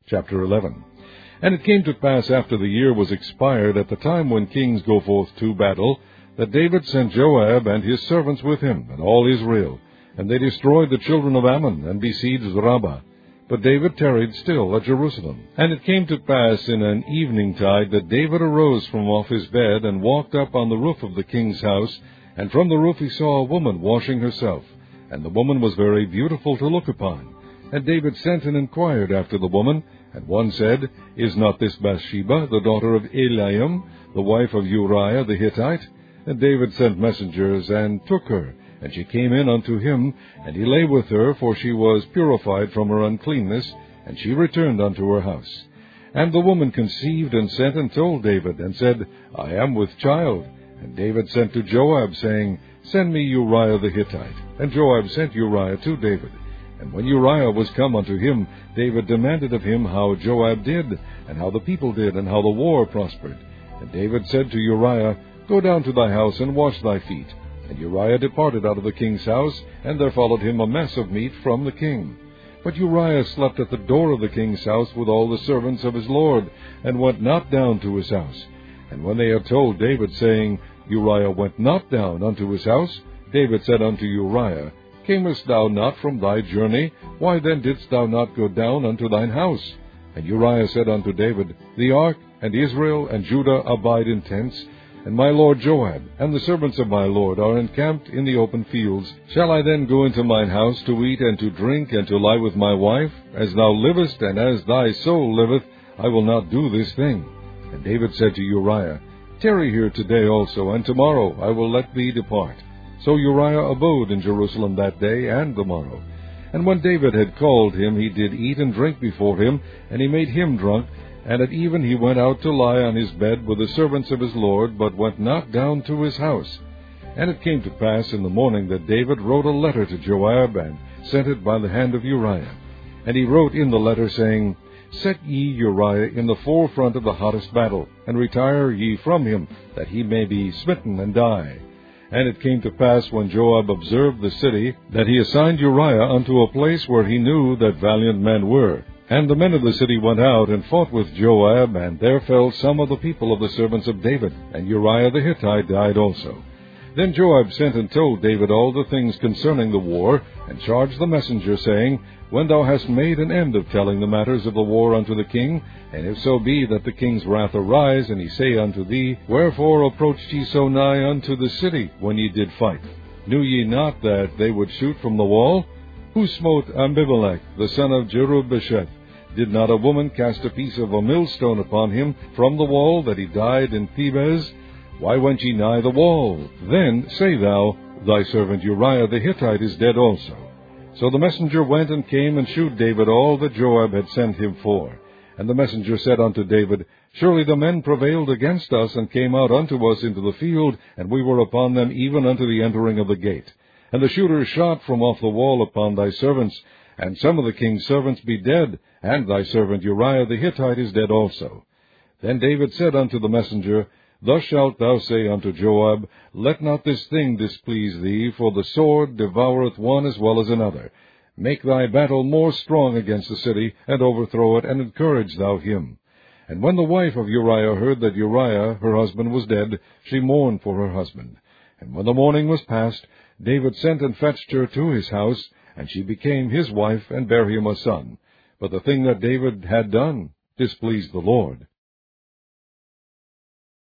Chapter 11. And it came to pass after the year was expired, at the time when kings go forth to battle, that David sent Joab and his servants with him, and all Israel. And they destroyed the children of Ammon, and besieged Rabbah. But David tarried still at Jerusalem. And it came to pass in an eventide that David arose from off his bed, and walked up on the roof of the king's house, and from the roof he saw a woman washing herself. And the woman was very beautiful to look upon. And David sent and inquired after the woman. And one said, Is not this Bathsheba, the daughter of Eliam, the wife of Uriah the Hittite? And David sent messengers, and took her. And she came in unto him, and he lay with her, for she was purified from her uncleanness, and she returned unto her house. And the woman conceived, and sent and told David, and said, I am with child. And David sent to Joab, saying, Send me Uriah the Hittite. And Joab sent Uriah to David. And when Uriah was come unto him, David demanded of him how Joab did, and how the people did, and how the war prospered. And David said to Uriah, Go down to thy house, and wash thy feet. And Uriah departed out of the king's house, and there followed him a mess of meat from the king. But Uriah slept at the door of the king's house with all the servants of his lord, and went not down to his house. And when they had told David, saying, Uriah went not down unto his house, David said unto Uriah, Camest thou not from thy journey? Why then didst thou not go down unto thine house? And Uriah said unto David, The ark, and Israel, and Judah abide in tents, and my lord Joab, and the servants of my lord, are encamped in the open fields. Shall I then go into mine house to eat and to drink, and to lie with my wife? As thou livest, and as thy soul liveth, I will not do this thing. And David said to Uriah, Tarry here today also, and tomorrow I will let thee depart. So Uriah abode in Jerusalem that day and the morrow. And when David had called him, he did eat and drink before him, and he made him drunk. And at even he went out to lie on his bed with the servants of his lord, but went not down to his house. And it came to pass in the morning that David wrote a letter to Joab, and sent it by the hand of Uriah. And he wrote in the letter, saying, Set ye Uriah in the forefront of the hottest battle, and retire ye from him, that he may be smitten and die. And it came to pass, when Joab observed the city, that he assigned Uriah unto a place where he knew that valiant men were. And the men of the city went out and fought with Joab, and there fell some of the people of the servants of David, and Uriah the Hittite died also. Then Joab sent and told David all the things concerning the war, and charged the messenger, saying, When thou hast made an end of telling the matters of the war unto the king, and if so be that the king's wrath arise, and he say unto thee, Wherefore approached ye so nigh unto the city when ye did fight? Knew ye not that they would shoot from the wall? Who smote Abimelech, the son of Jerubbaal? Did not a woman cast a piece of a millstone upon him from the wall, that he died in Thebez? Why went ye nigh the wall? Then say thou, Thy servant Uriah the Hittite is dead also. So the messenger went and came and shewed David all that Joab had sent him for. And the messenger said unto David, Surely the men prevailed against us, and came out unto us into the field, and we were upon them even unto the entering of the gate. And the shooters shot from off the wall upon thy servants, and some of the king's servants be dead, and thy servant Uriah the Hittite is dead also. Then David said unto the messenger, Thus shalt thou say unto Joab, Let not this thing displease thee, for the sword devoureth one as well as another. Make thy battle more strong against the city, and overthrow it, and encourage thou him. And when the wife of Uriah heard that Uriah her husband was dead, she mourned for her husband. And when the morning was past, David sent and fetched her to his house, and she became his wife, and bare him a son. But the thing that David had done displeased the Lord.